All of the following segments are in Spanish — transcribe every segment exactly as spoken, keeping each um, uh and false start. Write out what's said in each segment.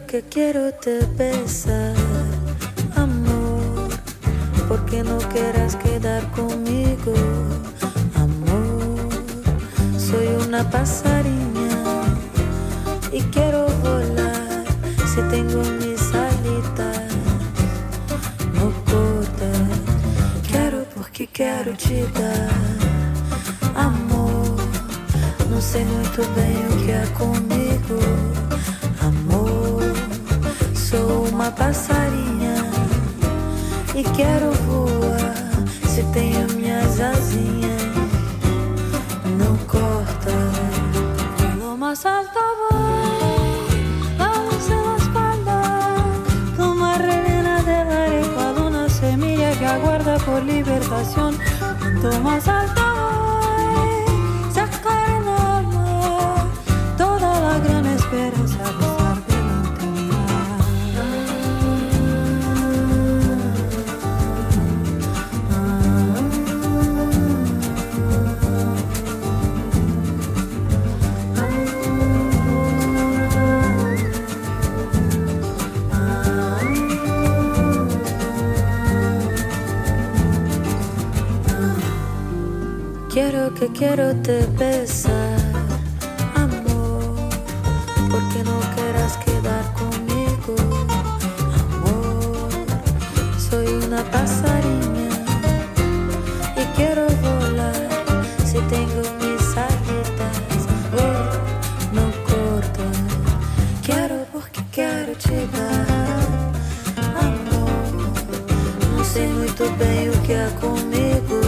que quiero te besar, amor, porque no quieras quedar conmigo, amor. Soy una pasariña y quiero volar, si tengo mis alitas, no corta. Quero porque quero te dar, amor. Não sei muito bem o que é comigo, amor. Sou uma passarinha e quero voar, se tenho minhas asinhas, não corta. Lo más alto voy, la luz en la espalda, toma relena de la arepa, una semilla que aguarda por libertación. Cuanto más alto voy, sacar en alma toda la gran esperanza de estar delante Quiero que quiero te besar, amor, porque no quieras quedar conmigo, amor. Soy una pasariña y quiero volar, si tengo mis alitas, oh, no corta. Quiero porque quero te dar, amor. Não sei muito bem o que é comigo,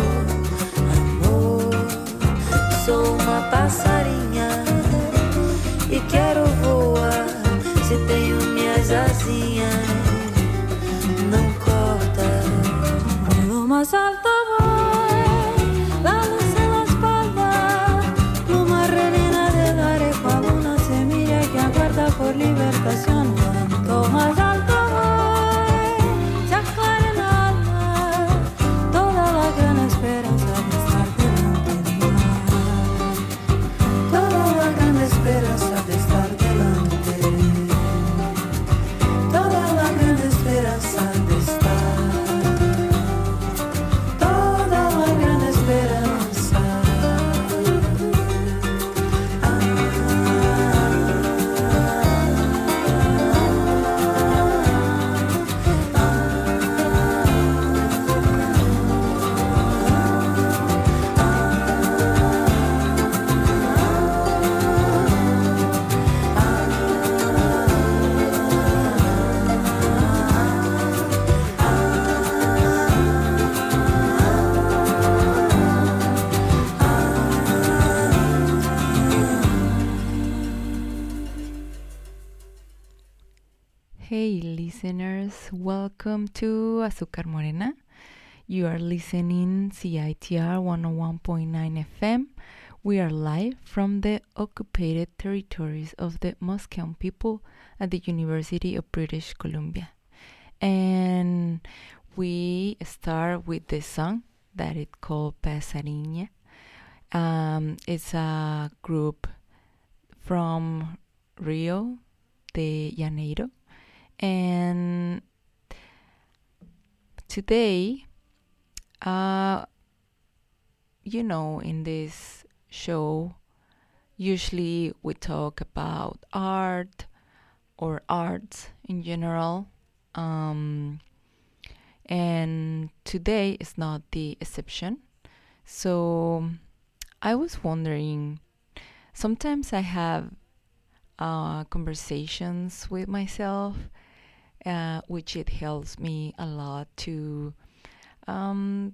sou uma passarinha e quero voar, se tenho minhas asinhas, não corta. Lo más alto voy, la luz en la espalda, pluma relena de la arepa, una semilla que aguarda por libertación. Cuanto más alto voy, se aclara el alma toda la gran esperanza de estar delante de mí. Esperanza de estar delante, toda la gran esperanza de estar, toda la gran esperanza. Ah, ah, Hey listeners, welcome to Azúcar Morena. You are listening C I T R one oh one point nine F M. We are live from the occupied territories of the Musqueam people at the University of British Columbia. And we start with this song that it called Pasariña. Um, it's a group from Rio de Janeiro. And today, uh, you know, in this show, usually we talk about art or arts in general. Um, and today is not the exception. So I was wondering, sometimes I have uh, conversations with myself, Uh, which it helps me a lot to um,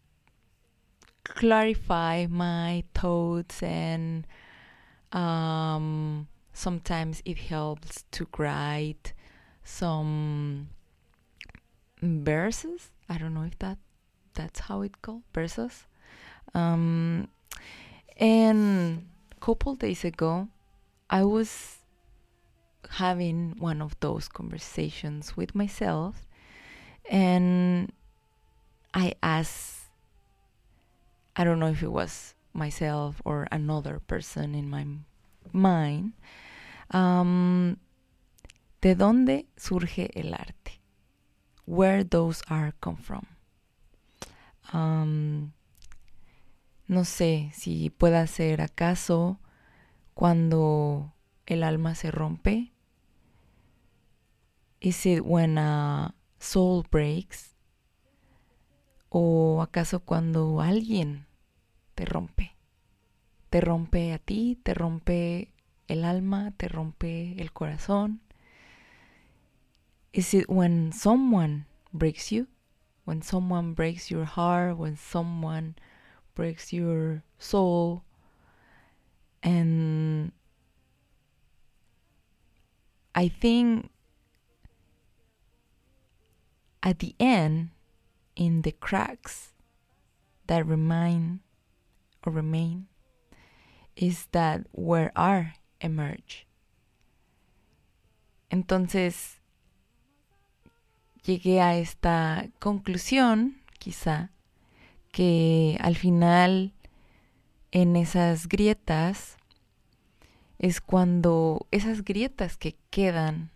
clarify my thoughts, and um, sometimes it helps to write some verses. I don't know if that that's how it called, verses. Um, and a couple days ago, I was having one of those conversations with myself, and I asked, I don't know if it was myself or another person in my mind, um, ¿De dónde surge el arte? Where those art come from? Um, no sé si pueda ser acaso cuando el alma se rompe. Is it when a soul breaks? ¿O acaso cuando alguien te rompe? Te rompe a ti, te rompe el alma, te rompe el corazón. Is it when someone breaks you? When someone breaks your heart, when someone breaks your soul. And I think at the end, in the cracks that remain or remain, is that where art emerge. Entonces, llegué a esta conclusión, quizá, que al final en esas grietas es cuando esas grietas que quedan,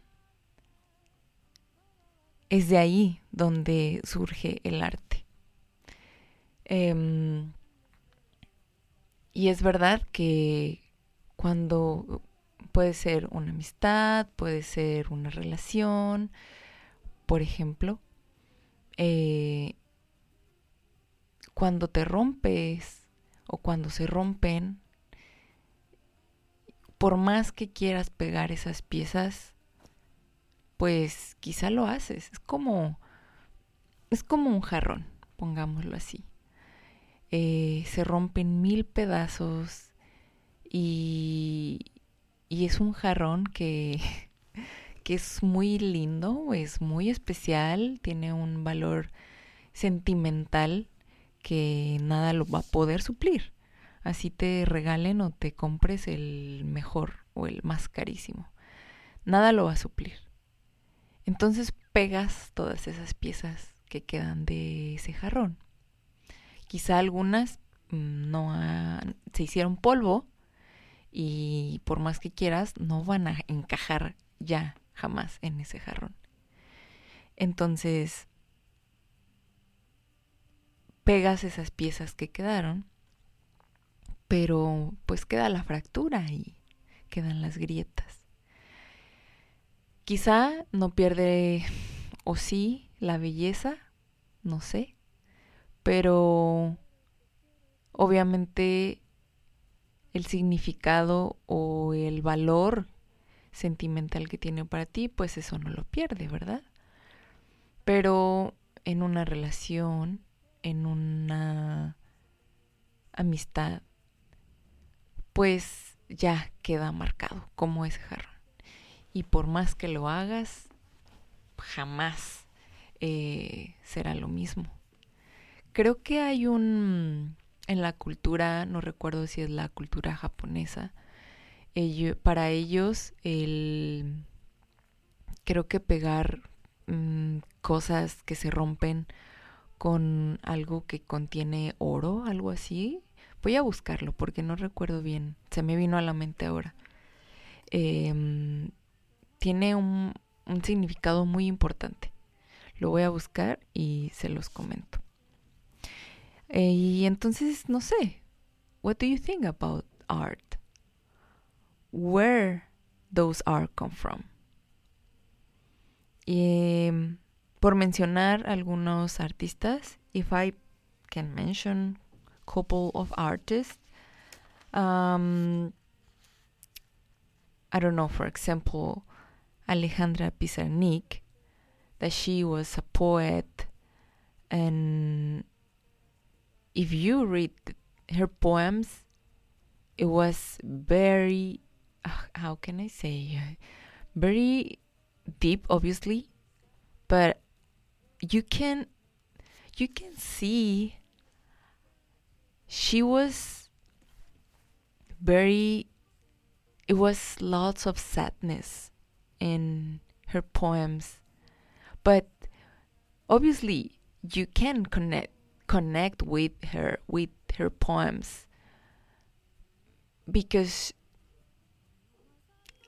es de ahí donde surge el arte. Eh, y es verdad que cuando puede ser una amistad, puede ser una relación, por ejemplo, eh, cuando te rompes o cuando se rompen, por más que quieras pegar esas piezas, pues quizá lo haces. Es como, es como un jarrón, pongámoslo así. Eh, se rompen mil pedazos y, y es un jarrón que, que es muy lindo, es muy especial, tiene un valor sentimental que nada lo va a poder suplir. Así te regalen o te compres el mejor o el más carísimo. Nada lo va a suplir. Entonces pegas todas esas piezas que quedan de ese jarrón. Quizá algunas no han, se hicieron polvo y por más que quieras no van a encajar ya jamás en ese jarrón. Entonces pegas esas piezas que quedaron, pero pues queda la fractura y quedan las grietas. Quizá no pierde, o sí, la belleza, no sé, pero obviamente el significado o el valor sentimental que tiene para ti, pues eso no lo pierde, ¿verdad? Pero en una relación, en una amistad, pues ya queda marcado como ese jarrón. Y por más que lo hagas, jamás eh, será lo mismo. Creo que hay un, en la cultura, no recuerdo si es la cultura japonesa, ello, para ellos el, creo que pegar mmm, cosas que se rompen con algo que contiene oro, algo así. Voy a buscarlo porque no recuerdo bien, se me vino a la mente ahora. Eh, tiene un, un significado muy importante. Lo voy a buscar y se los comento. Eh, y entonces, no sé, what do you think about art? Where those art come from? Y, por mencionar algunos artistas, if I can mention a couple of artists, um, I don't know, for example, Alejandra Pizarnik, that she was a poet, and if you read her poems, it was very, uh, how can I say, very deep, obviously, but you can you can see she was very, it was lots of sadness in her poems, but obviously you can connect connect with her with her poems because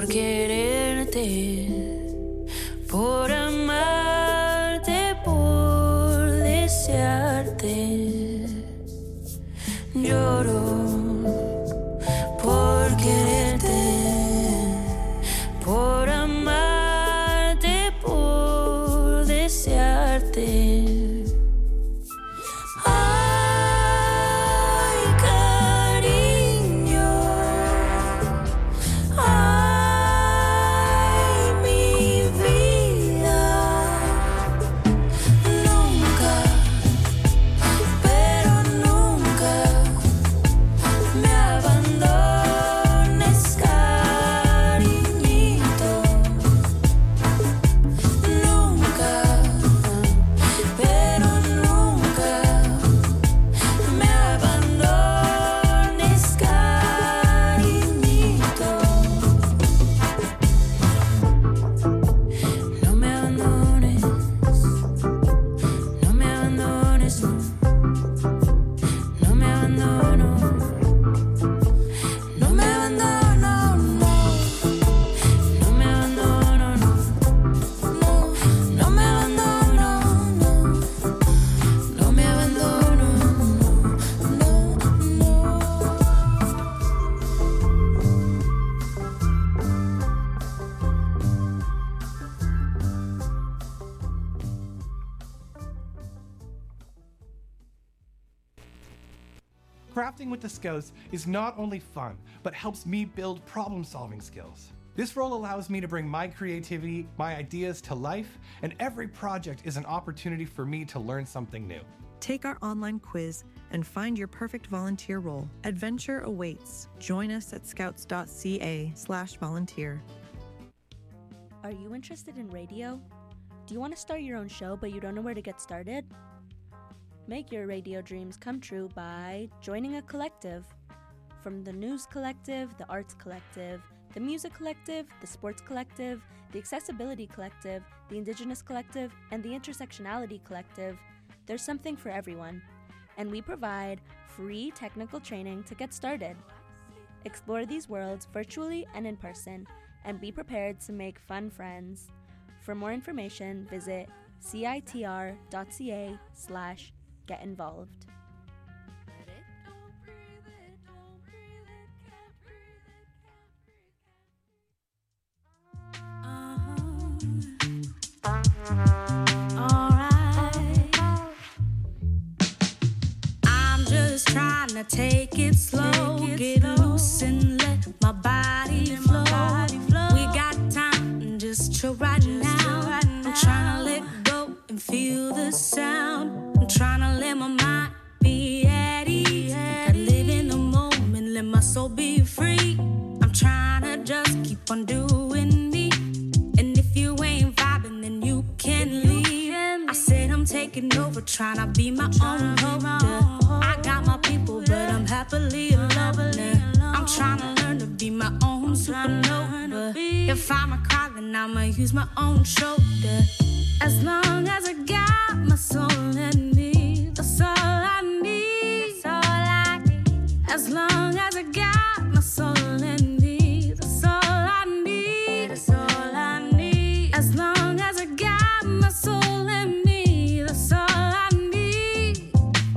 por quererte, por amarte, por desearte. Lloro por quererte, por amarte, por desearte. Crafting with the Scouts is not only fun, but helps me build problem-solving skills. This role allows me to bring my creativity, my ideas to life, and every project is an opportunity for me to learn something new. Take our online quiz and find your perfect volunteer role. Adventure awaits. Join us at scouts.ca slash volunteer. Are you interested in radio? Do you want to start your own show but you don't know where to get started? Make your radio dreams come true by joining a collective. From the News Collective, the Arts Collective, the Music Collective, the Sports Collective, the Accessibility Collective, the Indigenous Collective, and the Intersectionality Collective, there's something for everyone. And we provide free technical training to get started. Explore these worlds virtually and in person, and be prepared to make fun friends. For more information, visit citr.ca slash get involved. Trying to take it slow, take it get slow. Loose and let my body, let flow. My body flow. We got time just chill right, just now. Chill right now. I'm trying to let go and feel the sound. I'm trying to let my mind be at ease. I live in the moment, let my soul be free. I'm trying to just keep on doing me. And if you ain't vibing, then you can leave. I said I'm taking over, trying to be my own holder. I got my people, but I'm happily alone. I'm trying to learn to be my own supernova. If I'm a cry, then I'ma use my own shoulder. As long as I got my soul in me, that's all I need. That's all I need. As long as I got my soul in me, that's all I need. That's all I need. As long as I got my soul in me, that's all I need.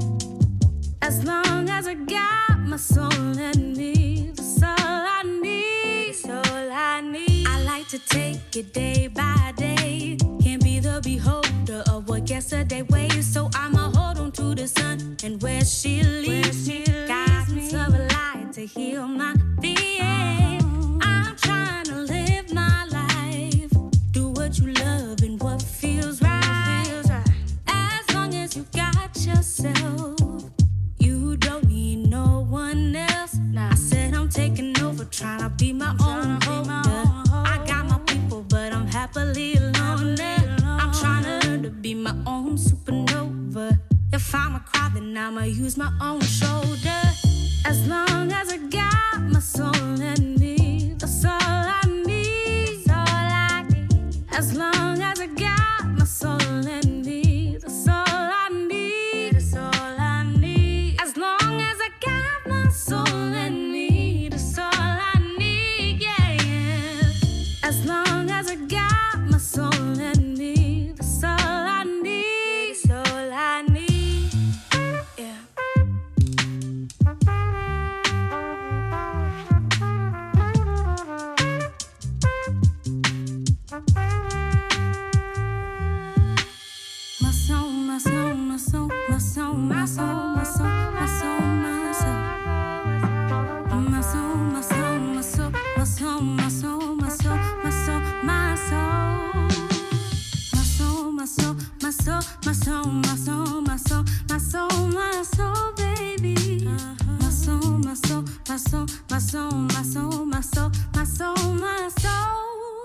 As long as I got my soul in me, that's all I need. That's all I need. I like to take it day by day. Can't be the beholder of what yesterday weighs. So I'ma hold on to the sun and where she leads me. Guidance of a light to heal my fears. I'm trying to live my life. Do what you love and what feels right. As long as you got yourself, you don't need no one else. Nah. I said I'm taking over, trying to be my own holder. I got my people, but I'm happily alone. I'm trying to learn to be my own supernova. If I'm a cry, then I'ma use my own shoulder. As long as I got my soul in me, that's all I need. That's all I need. As long as I got my soul in me, that's all I need. That's all I need. As long as I got my soul in me, that's all I need. Yeah, yeah. As long as I got my soul in me, that's all I need. That's all I need. Yeah. My soul, my soul, my soul, my soul, my soul, my soul, my soul, my soul. My soul, my soul, my soul, my soul, my soul, my soul, my soul, my soul. My soul, my soul, my soul, my soul, my soul, my soul, my soul, my soul, baby. My soul, my soul, my soul, my soul, my soul, my soul, my soul, my soul.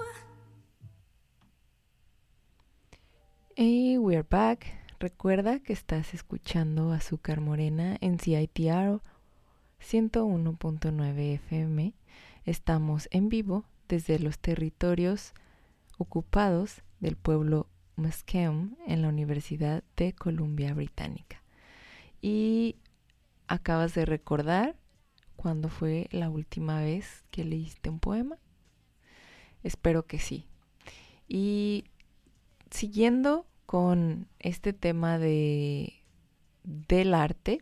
Hey, we're back. Recuerda que estás escuchando Azúcar Morena en C I T R ciento uno punto nueve F M. Estamos en vivo desde los territorios ocupados del pueblo Musqueam en la Universidad de Columbia Británica. Y acabas de recordar cuándo fue la última vez que leíste un poema. Espero que sí. Y siguiendo con este tema de del arte,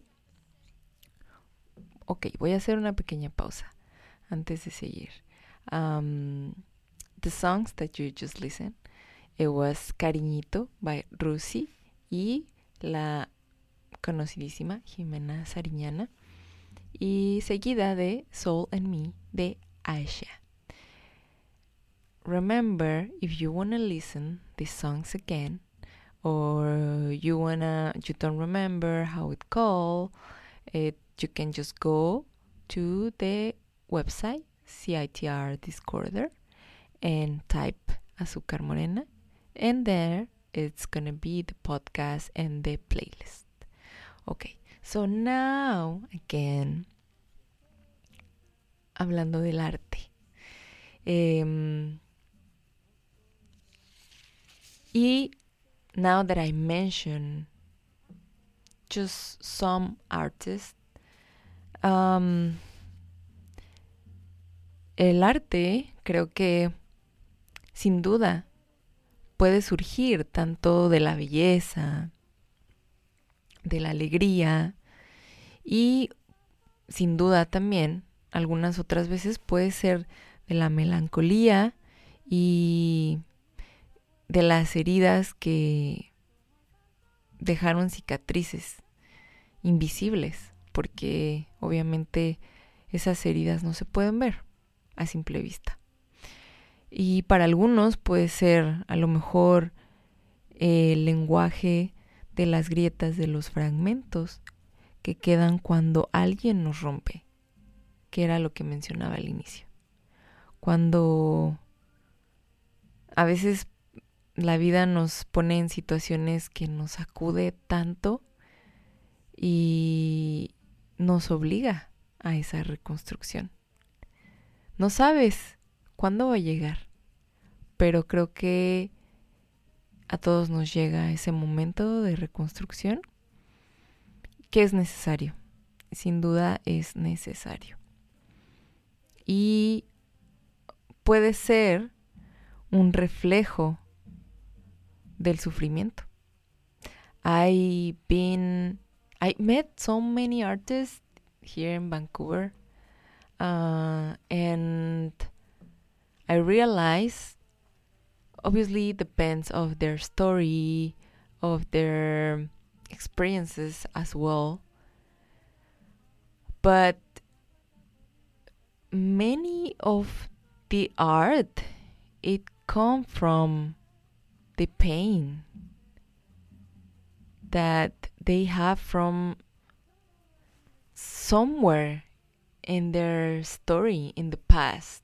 ok, voy a hacer una pequeña pausa antes de seguir. Um, the songs that you just listened, it was Cariñito by Rusi y la conocidísima Jimena Sariñana, y seguida de Soul and Me de Aisha. Remember, if you wanna listen these songs again, or you wanna you don't remember how it called, it you can just go to the website C I T R Discorder and type Azúcar Morena, and there it's gonna be the podcast and the playlist. Okay, so now again, hablando del arte. Um, y now that I mentioned just some artists, um, el arte creo que sin duda puede surgir tanto de la belleza, de la alegría, y sin duda también algunas otras veces puede ser de la melancolía y de las heridas que dejaron cicatrices invisibles, porque obviamente esas heridas no se pueden ver a simple vista. Y para algunos puede ser a lo mejor el lenguaje de las grietas de los fragmentos que quedan cuando alguien nos rompe, que era lo que mencionaba al inicio. Cuando a veces la vida nos pone en situaciones que nos sacude tanto y nos obliga a esa reconstrucción. No sabes cuándo va a llegar, pero creo que a todos nos llega ese momento de reconstrucción que es necesario. Sin duda es necesario. Y puede ser un reflejo del sufrimiento. I've been, I met so many artists here in Vancouver, uh, and I realized, obviously it depends of their story, of their experiences as well, but many of the art, it come from the pain that they have from somewhere in their story in the past.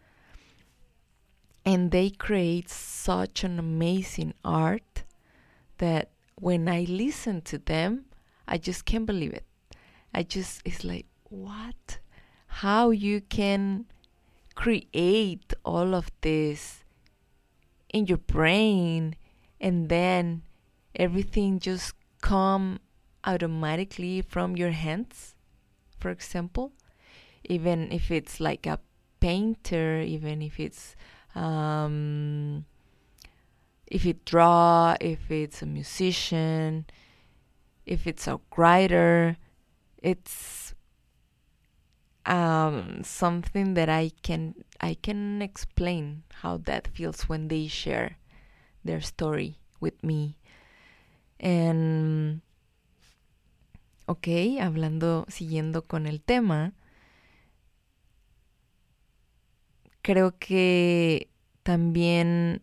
And they create such an amazing art that when I listen to them, I just can't believe it. I just, it's like, what? How you can create all of this in your brain, and then everything just come automatically from your hands, for example, even if it's like a painter, even if it's Um, if it draw, if it's a musician, if it's a writer, it's um, something that I can I can explain how that feels when they share their story with me. And ok, hablando, siguiendo con el tema, creo que también,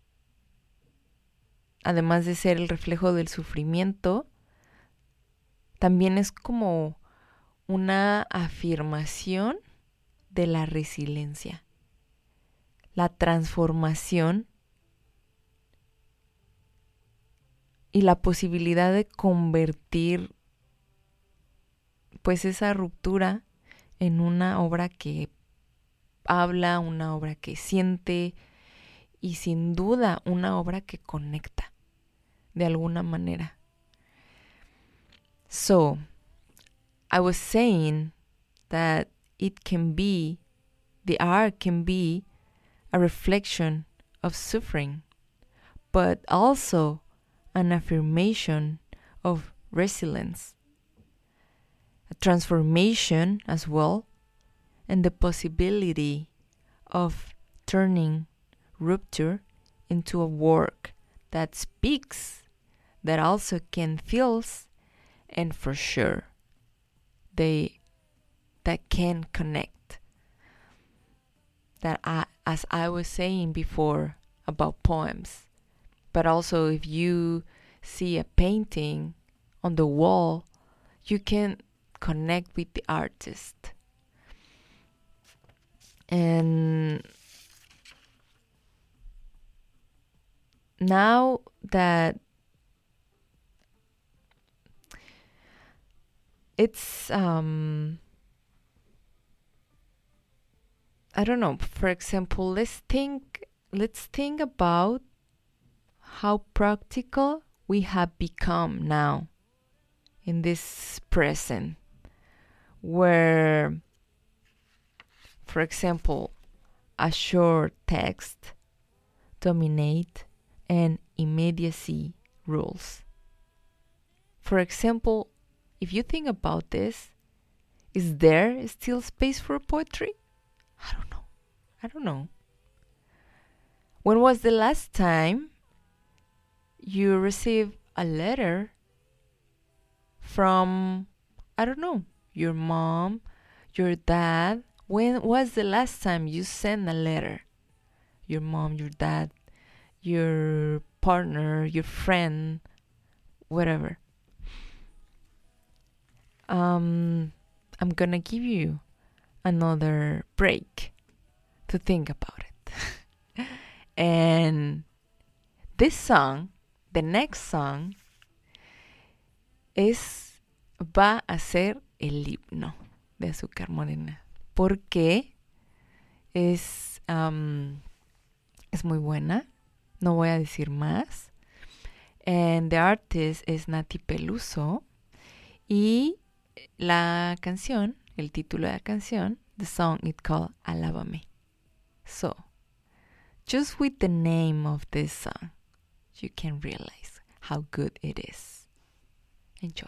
además de ser el reflejo del sufrimiento, también es como una afirmación de la resiliencia, la transformación y la posibilidad de convertir pues esa ruptura en una obra que habla, una obra que siente y sin duda una obra que conecta de alguna manera. So, I was saying that it can be, the art can be a reflection of suffering, but also an affirmation of resilience, a transformation as well, and the possibility of turning rupture into a work that speaks, that also can feels, and for sure they that can connect. That I, as I was saying before about poems, but also if you see a painting on the wall, you can connect with the artist. And now that it's um I don't know, for example, let's think let's think about how practical we have become now in this present, where, for example, a short text dominate and immediacy rules. For example, if you think about this, is there still space for poetry? I don't know. I don't know. When was the last time you received a letter from, I don't know, your mom, your dad? When was the last time you sent a letter? Your mom, your dad, your partner, your friend, whatever. Um, I'm gonna give you another break to think about it. And this song, the next song, es va a ser el himno de Azúcar Morena. Porque es, um, es muy buena. No voy a decir más. And the artist es Nati Peluso. Y la canción, el título de la canción, the song is called Alábame. So, just with the name of this song, you can realize how good it is. Enjoy.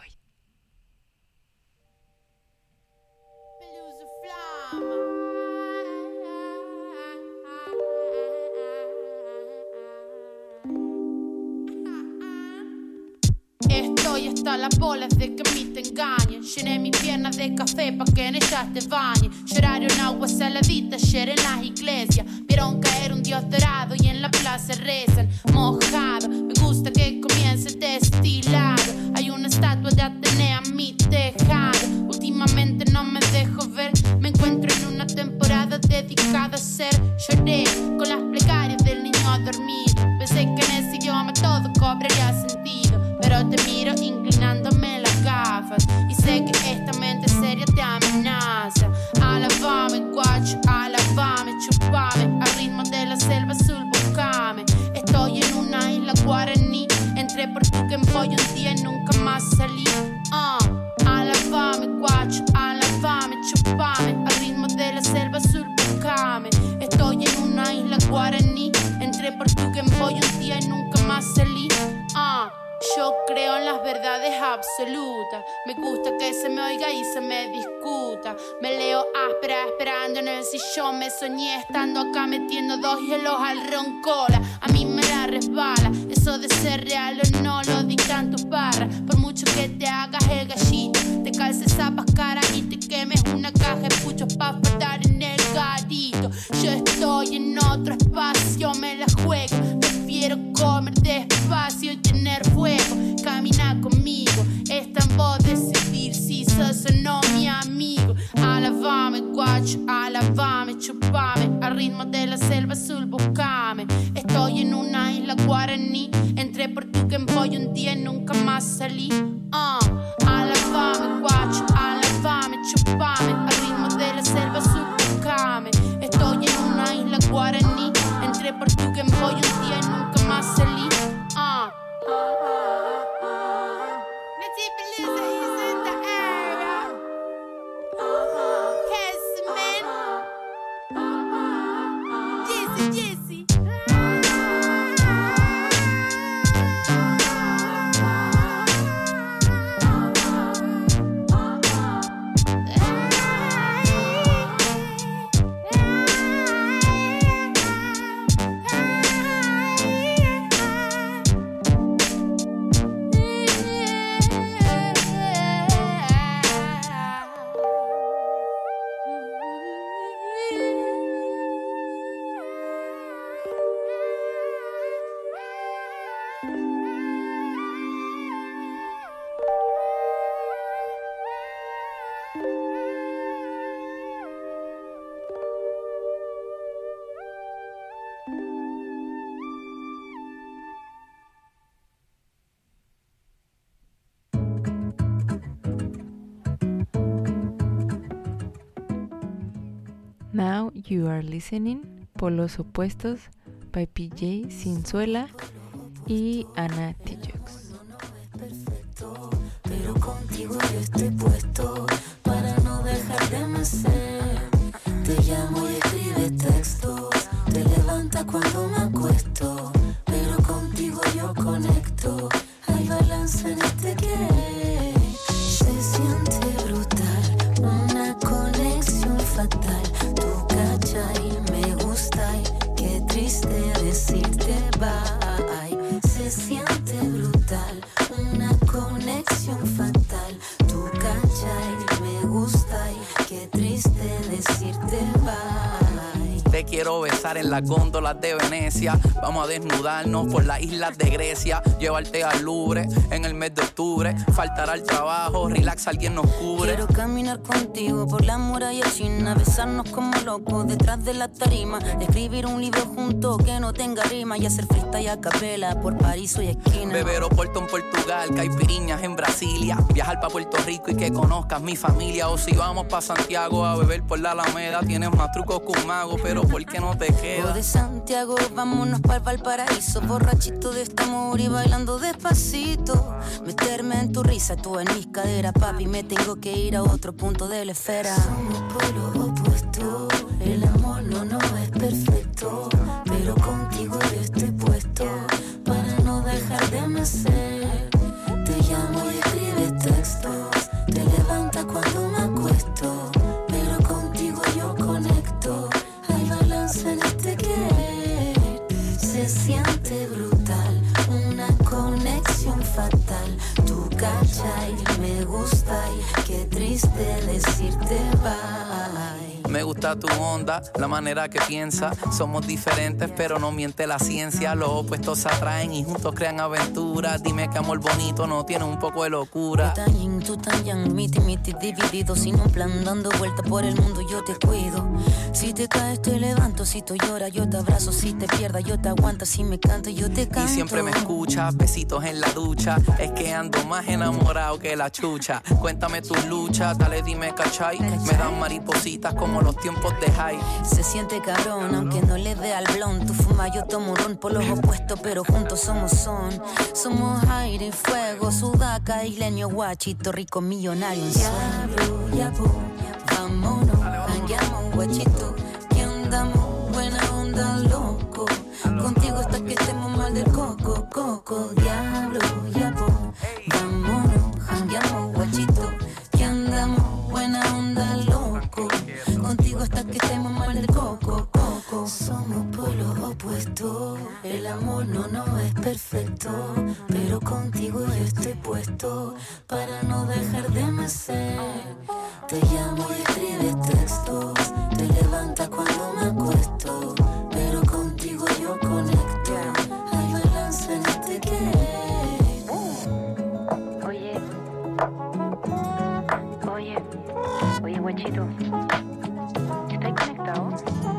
Estoy hasta las bolas de que a mí te engañen. Llené mis piernas de café pa' que en ellas te bañes. Lloraron agua saladita ayer en las iglesias. Vieron caer un dios dorado y en la plaza rezan. Mojado, me gusta que comience destilado. Hay una estatua de Atenea en mi tejado. Últimamente no me dejo ver. Me encuentro en una temporada dedicada a ser. Lloré con las plegarias del niño dormido. Pensé que en ese idioma todo cobraría sentido. Pero te miro inclinándome las gafas y sé que esta mente seria te amenaza. Alábame, guacho, alábame, chupame al ritmo de la selva azul, buscame. Estoy en una guaraní. Entré por tu Game Boy un día y nunca más salí. Ah, yo creo en las verdades absolutas. Me gusta que se me oiga y se me discuta. Me leo áspera esperando en el sillón. Me soñé estando acá metiendo dos hielos al roncola. A mí me la resbala. Eso de ser real o no lo dictan tus barras. Por mucho que te hagas el gallito, te calces zapas cara y te quemes una caja de puchos pa' faltar en el garito. Yo estoy en otro espacio, me la juego. Prefiero comer despacio y tener fuego. Camina conmigo, está en vos decidir si sos o no mi amigo. Alabame, guacho, alabame, chupame. Al ritmo de la selva azul, buscame. Estoy en una isla guaraní. Entré por tu Game Boy un día y nunca más salí. Uh. Alabame, guacho, alabame, chupame. Al ritmo de la selva azul, buscame. Estoy en una isla guaraní. Entré por tu Game Boy un día y nunca más salí. Uh. Now you are listening Polos Opuestos by P J Cinzuela y Ana Tijoux. Pero contigo yo estoy puesto para no dejar de mecer. Te llamo y escribes textos, te levantas cuando me acuesto. Pero contigo yo conecto, hay balance en este querer. Se siente brutal, una conexión fatal. Tú cachai, me gusta y qué triste decirte bye. Se siente brutal, una conexión fatal. Tú cachai, me gusta y qué triste decirte bye. Te quiero besar en las góndolas de Venecia. Vamos a desnudarnos por las islas de Grecia. Llevarte al Louvre en el mes de octubre. Faltará el trabajo, relax, alguien nos cubre. Quiero caminar contigo por la muralla china. Besarnos como locos detrás de la tarima. Escribir un libro juntos que no tenga rima. Y hacer freestyle a capela por París y esquina. Beber Oporto en Portugal, caipiriñas en Brasilia. Viajar pa' Puerto Rico y que conozcas mi familia. O si vamos pa' Santiago a beber por la Alameda. Tienes más trucos que un mago, pero ¿por qué no te queda? O de Santiago, vámonos para el Valparaíso. Borrachito de este amor y bailando despacito. Meterme en tu risa, tú en mis caderas, papi. Me tengo que ir a otro punto de la esfera. Somos polos opuestos, el amor no, no es perfecto. Pero contigo yo estoy puesto para no dejar de mecer. Te llamo y escribes textos, te levantas cuando me acuesto. Pero contigo yo conecto, hay balance en este querer. Se siente brutal, una conexión fatal. Tú cachai, me gusta y qué triste decirte bye. Me gusta tu onda, la manera que piensas. Somos diferentes, pero no miente la ciencia. Los opuestos se atraen y juntos crean aventuras. Dime que amor bonito no tiene un poco de locura. Tú tan yin, tú tan yang, miti miti dividido. Sin un plan dando vuelta por el mundo yo te cuido. Si te caes te levanto, si tú lloras yo te abrazo. Si te pierdas yo te aguanto, si me canto yo te canto. Y siempre me escuchas, besitos en la ducha. Es que ando más enamorado que la chucha. Cuéntame tus luchas, dale dime cachai. Me dan maripositas como los tiempos de high. Se siente cabrón, aunque no le dé al blon. Tú fumas, yo tomo ron por los opuestos, pero juntos somos son. Somos aire y fuego, sudaca, isleño, guachito, rico, millonario en sueño. Ya, bro, vámonos, hangueamos, guachito, que andamos, buena onda, loco. coco, diablo, ya po. Vámonos, jangueamos, guachito, que andamos buena onda, loco. Contigo hasta que estemos mal del coco, coco. Somos polos opuestos, el amor no, no es perfecto, pero contigo yo estoy puesto para no dejar de mecer. Te llamo y escribes textos, te levantas cuando me acuesto, pero contigo yo conecto. Hay balance en este querer. Oye, oye, oye, guachito, ¿estás conectado?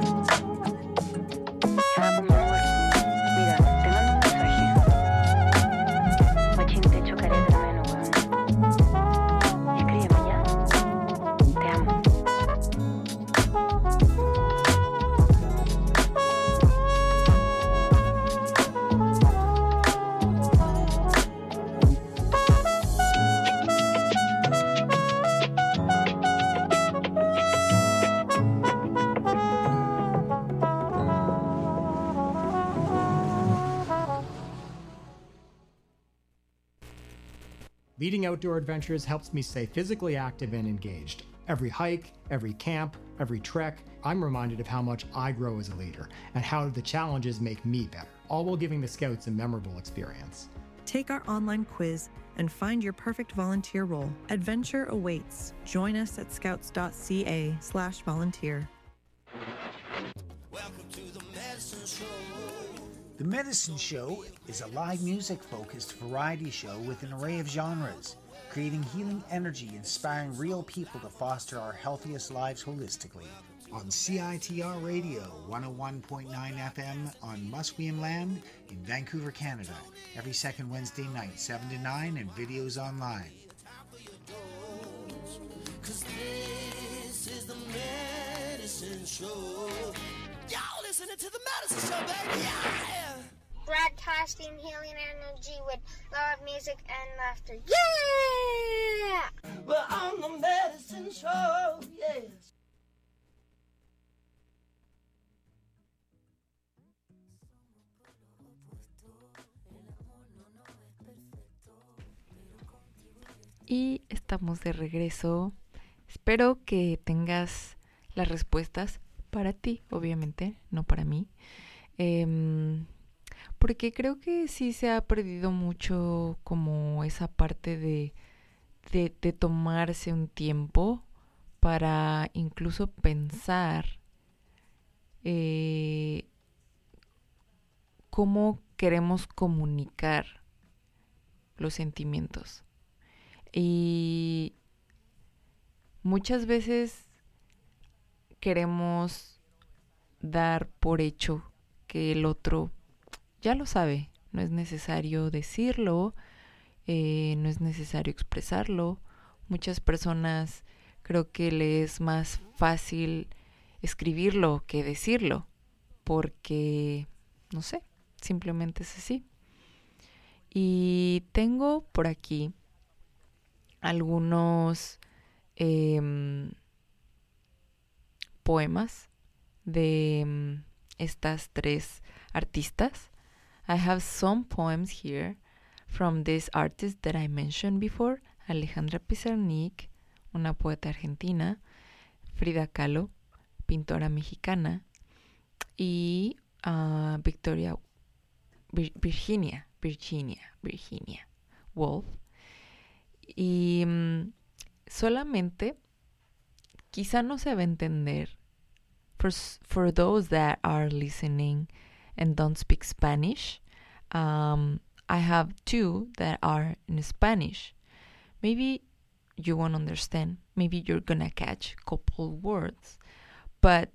Ah, pues mi amor, mira, te mando un mensaje. Guachín, te chocaré de menos, weón. Escríbeme ya. Te amo. Leading outdoor adventures helps me stay physically active and engaged. Every hike, every camp, every trek, I'm reminded of how much I grow as a leader and how the challenges make me better, all while giving the Scouts a memorable experience. Take our online quiz and find your perfect volunteer role. Adventure awaits. Join us at scouts.ca slash volunteer. Welcome to the Medicine Show. The Medicine Show is a live music-focused variety show with an array of genres, creating healing energy, inspiring real people to foster our healthiest lives holistically. On C I T R Radio, one oh one point nine F M on Musqueam Land in Vancouver, Canada, every second Wednesday night, seven to nine, and videos online. Cause this is the Medicine Show. Y'all listening to the Medicine Show, baby, yeah! Broadcasting healing energy with love, music, and laughter. Yeah! We're on the Medicine Show, yes. Y estamos de regreso. Espero que tengas las respuestas para ti, obviamente, no para mí. Eh, porque creo que sí se ha perdido mucho como esa parte de, de, de tomarse un tiempo para incluso pensar eh, cómo queremos comunicar los sentimientos. Y muchas veces queremos dar por hecho que el otro ya lo sabe. No es necesario decirlo, eh, no es necesario expresarlo. Muchas personas creo que le es más fácil escribirlo que decirlo, porque, no sé, simplemente es así. Y tengo por aquí algunos eh, poemas de um, estas tres artistas. I have some poems here from this artist that I mentioned before, Alejandra Pizarnik, una poeta argentina, Frida Kahlo, pintora mexicana, y uh, Victoria Vir- Virginia, Virginia, Virginia Woolf. Y um, solamente, quizá no se va a entender for, for those that are listening and don't speak Spanish. Um, I have two that are in Spanish. Maybe you won't understand. Maybe you're gonna catch a couple words, but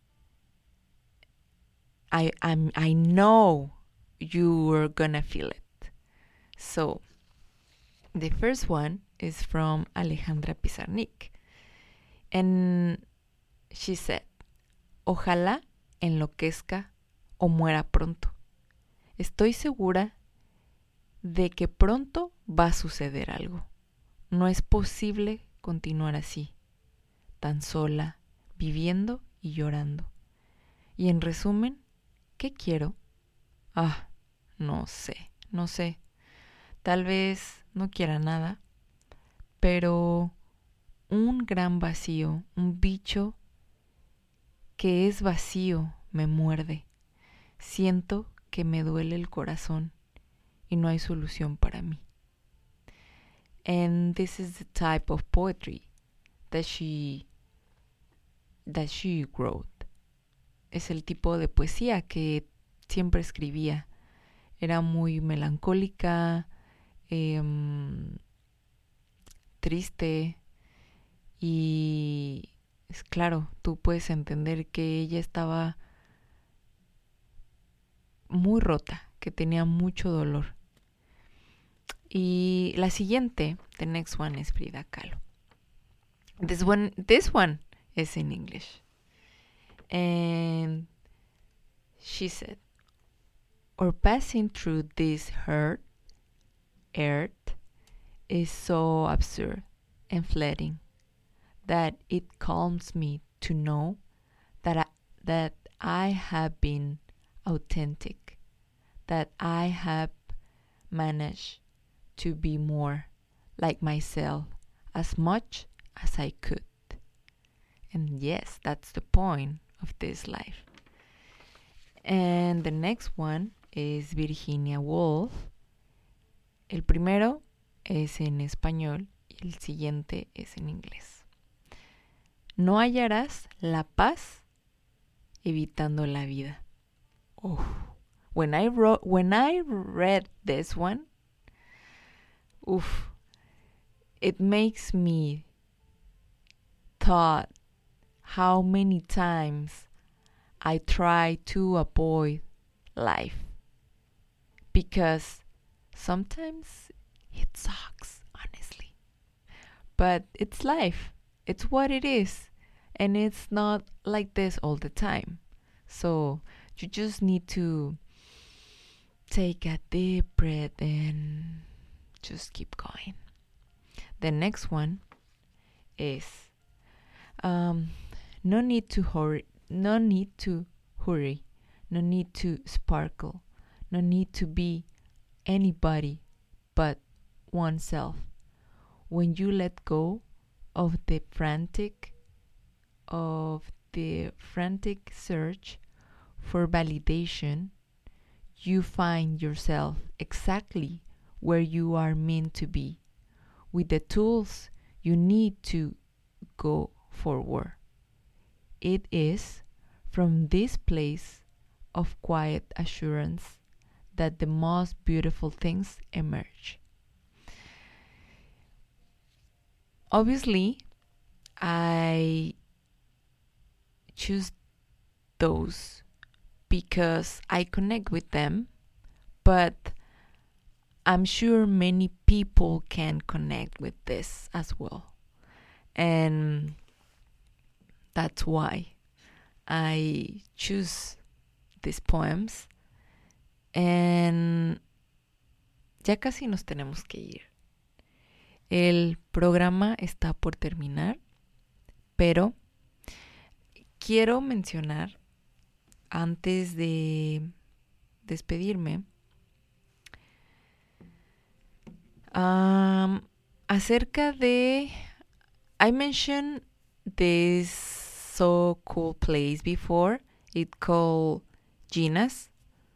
I I'm I know you're gonna feel it. So the first one is from Alejandra Pizarnik, and she said, "Ojalá enloquezca o muera pronto. Estoy segura de que pronto va a suceder algo. No es posible continuar así, tan sola, viviendo y llorando. Y en resumen, ¿qué quiero? Ah, no sé, no sé, tal vez no quiera nada, pero un gran vacío, un bicho que es vacío me muerde. Siento que me duele el corazón y no hay solución para mí. And this is the type of poetry that she that she wrote. Es el tipo de poesía que siempre escribía. Era muy melancólica, eh, triste, y es claro, tú puedes entender que ella estaba muy rota, que tenía mucho dolor. Y la siguiente, the next one, es Frida Kahlo. This one, this one is in English. And she said, or passing through this hurt, earth is so absurd and fleeting that it calms me to know that I, that I have been authentic, that I have managed to be more like myself as much as I could. And yes, that's the point of this life. And the next one is Virginia Woolf. El primero es en español y el siguiente es en inglés. No hallarás la paz evitando la vida. Oh, when I wrote, when I read this one, oof, it makes me thought how many times I try to avoid life because sometimes it sucks, honestly. But it's life. It's what it is. And it's not like this all the time. So you just need to take a deep breath and just keep going. The next one is um, no need to hurry. No need to hurry. No need to sparkle. No need to be anybody but oneself. When you let go of the frantic of the frantic search for validation, you find yourself exactly where you are meant to be, with the tools you need to go forward. It is from this place of quiet assurance that the most beautiful things emerge. Obviously, I choose those because I connect with them, but I'm sure many people can connect with this as well. And that's why I choose these poems. And ya casi nos tenemos que ir. El programa está por terminar, pero quiero mencionar antes de despedirme um, acerca de I mentioned this so cool place before. It called Gina's,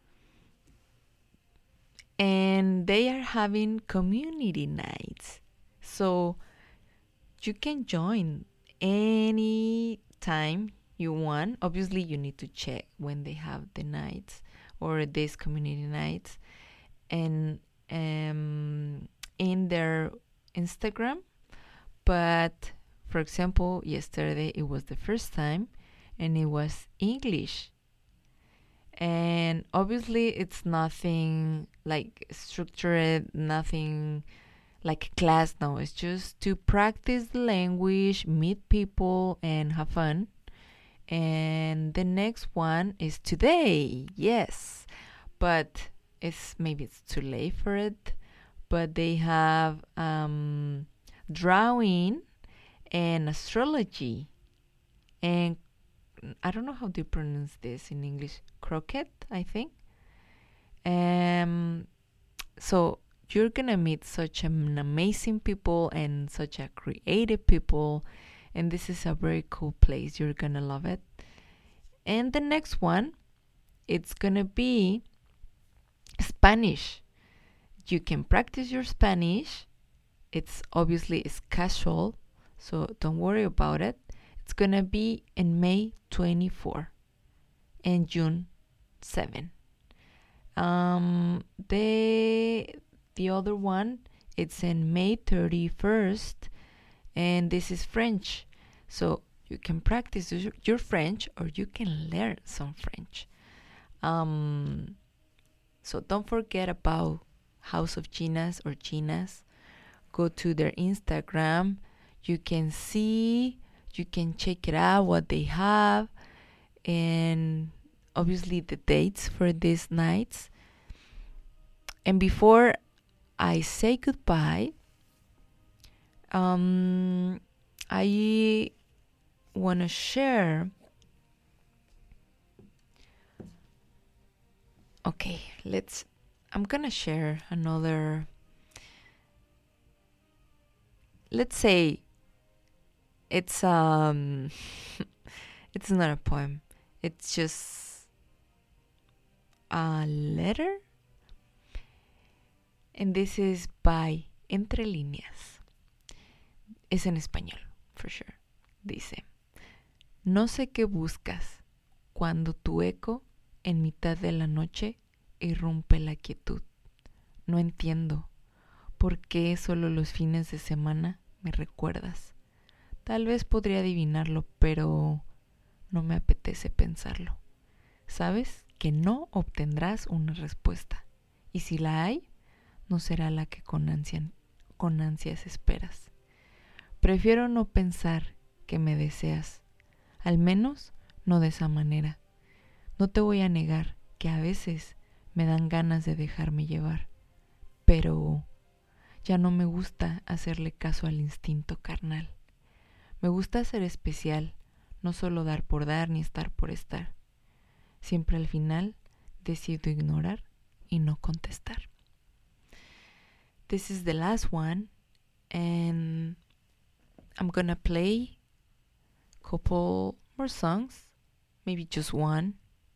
and they are having community nights, so you can join any time you want. Obviously, you need to check when they have the nights or these community nights, and um, in their Instagram. But for example, yesterday it was the first time, and it was English. And obviously, it's nothing like structured, nothing like a class. No, it's just to practice the language, meet people, and have fun. And the next one is today, yes, but it's maybe it's too late for it. But they have um, drawing and astrology, and I don't know how to pronounce this in English. Croquet, I think. Um, so you're gonna meet such an amazing people and such a creative people, and this is a very cool place. You're gonna love it. And the next one, it's gonna be Spanish. You can practice your Spanish. It's obviously it's casual, so don't worry about it. It's gonna be in May twenty-fourth and June seventh. Um, the the other one, it's in May thirty-first, and this is French. So you can practice your, your French, or you can learn some French. Um, so don't forget about House of Chinas or Chinas. Go to their Instagram. You can see, you can check it out, what they have, and obviously the dates for these nights. And before I say goodbye, um, I want to share. Okay, let's. I'm gonna share another. Let's say it's um, it's not a poem. It's just a letter. And this is by Entre Líneas. Es en español, for sure. Dice: no sé qué buscas cuando tu eco en mitad de la noche irrumpe la quietud. No entiendo por qué solo los fines de semana me recuerdas. Tal vez podría adivinarlo, pero no me apetece pensarlo. Sabes que no obtendrás una respuesta, y si la hay, no será la que con, ansia, con ansias esperas. Prefiero no pensar que me deseas, al menos no de esa manera. No te voy a negar que a veces me dan ganas de dejarme llevar, pero ya no me gusta hacerle caso al instinto carnal. Me gusta ser especial, no solo dar por dar ni estar por estar. Siempre al final decido ignorar y no contestar. This is the last one, and I'm gonna play a couple more songs, maybe just one.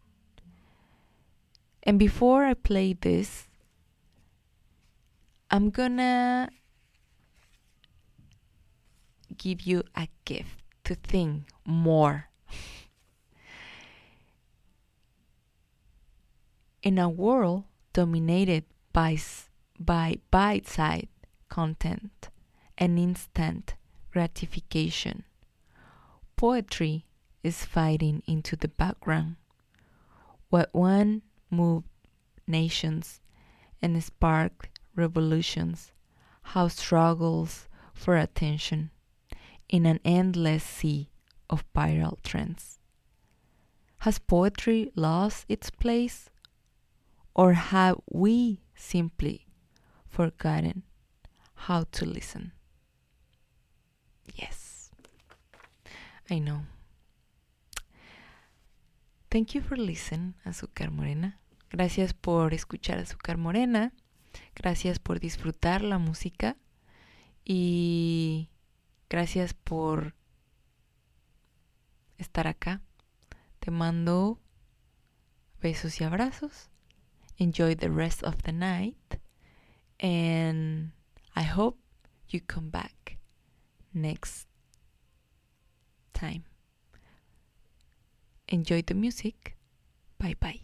And before I play this, I'm gonna give you a gift to think more. In a world dominated by by bite-sized content and instant gratification, poetry is fading into the background. What one moved nations and sparked revolutions, how struggles for attention in an endless sea of viral trends. Has poetry lost its place, or have we simply forgotten how to listen? Yes, I know. Thank you for listening, Azúcar Morena. Gracias por escuchar Azúcar Morena. Gracias por disfrutar la música. Y gracias por estar acá. Te mando besos y abrazos. Enjoy the rest of the night. And I hope you come back next time. Enjoy the music. Bye bye.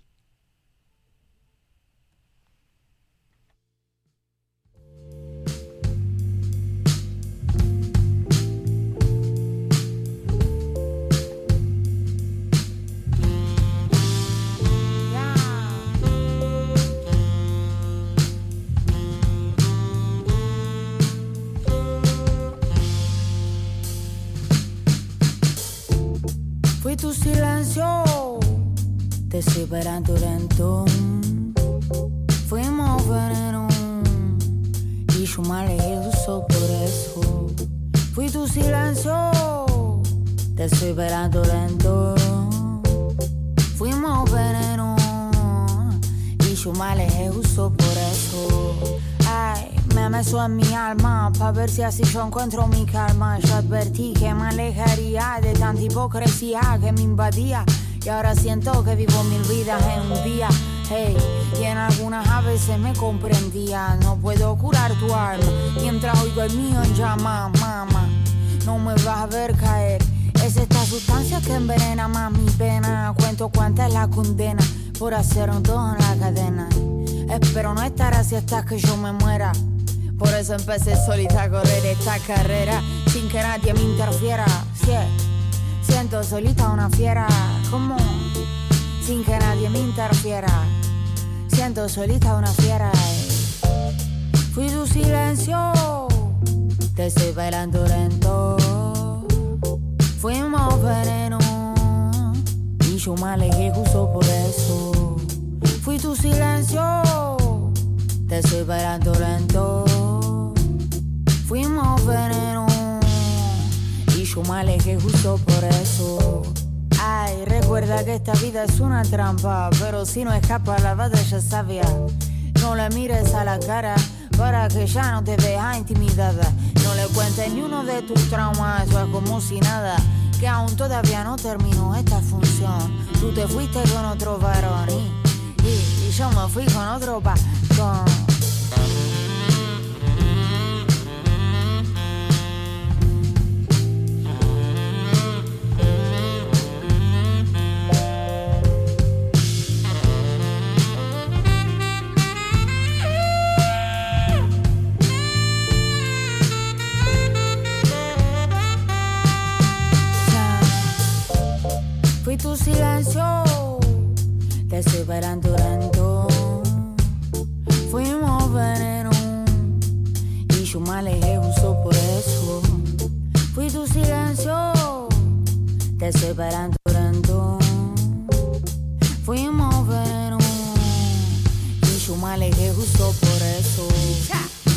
Fui tu silencio, desesperando lento. Fuimos veneno y yo me alejé solo por eso. Fui tu silencio, desesperando lento. Fuimos veneno y yo me alejé justo por eso. Ay, me meso en mi alma pa' ver si así yo encuentro mi calma. Yo advertí que me alejaría de tanta hipocresía que me invadía, y ahora siento que vivo mil vidas en un día. Hey, y en algunas a veces me comprendía. No puedo curar tu alma mientras oigo el mío en llama. Mamá, no me vas a ver caer. Es esta sustancia que envenena más mi pena. Cuento cuánta es la condena por hacer un todo en la cadena. Espero no estar así hasta que yo me muera. Por eso empecé solita a correr esta carrera sin que nadie me interfiera. Sí, siento solita una fiera. ¿Cómo? Sin que nadie me interfiera. Siento solita una fiera. Fui tu silencio, te estoy bailando lento. Fuimos veneno y yo me alejé justo por eso. Fui tu silencio, te estoy bailando lento. Fuimos veneno y yo me alejé justo por eso. Ay, recuerda que esta vida es una trampa, pero si no escapa la batalla sabia. No le mires a la cara para que ya no te veas intimidada. No le cuentes ni uno de tus traumas, eso es como si nada, que aún todavía no terminó esta función. Tú te fuiste con otro varón y, y, y yo me fui con otro patrón. Fui tu silencio, te estoy bailando lento. Fuimos veneno y yo me alejé justo por eso. Fui tu silencio, te estoy bailando lento. Fuimos veneno y yo me alejé justo por eso.